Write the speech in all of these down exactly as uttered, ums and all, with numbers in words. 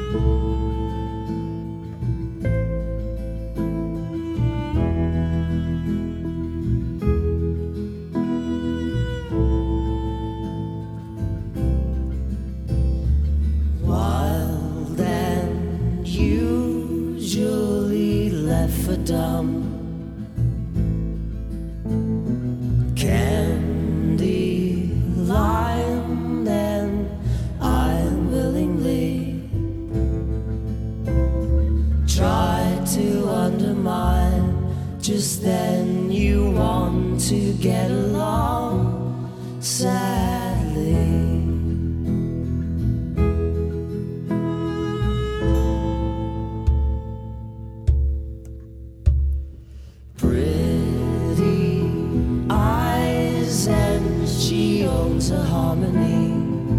Wild and usually left for dumb. Candy lined and unwillingly try to undermine. Just then you want to get along, sadly. She owns a harmony,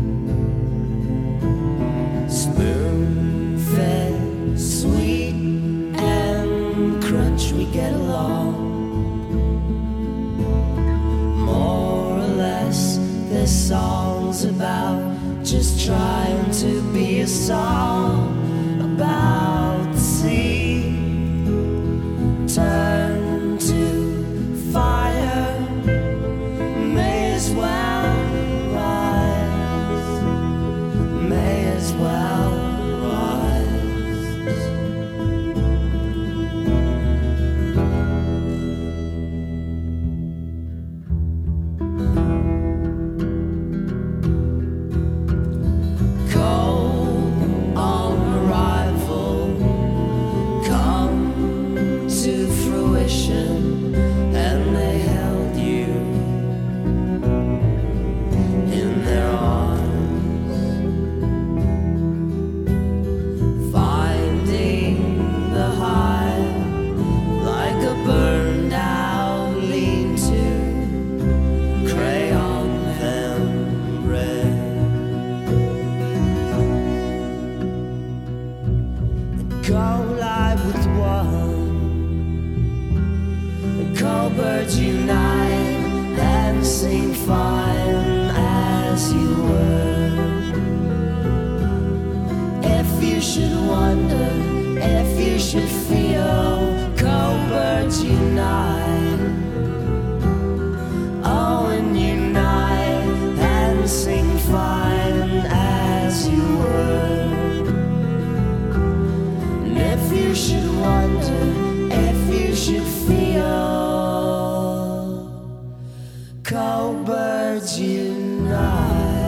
spoon-fed, sweet and crunch. We get along, more or less. There's songs about just trying to be a song about the sea. Turn to fire. May as well rise, may as well rise. Cold on arrival, come to fruition, and they held you in their arms, finding the hive like a burned out lean-to, crayon pen red. And go live with one, and cowbirds unite and sing fine as you were. If you should wonder, if you should feel, cowbirds unite. Oh, and unite and sing fine as you were. And if you should wonder, if you should feel, cowbirds unite.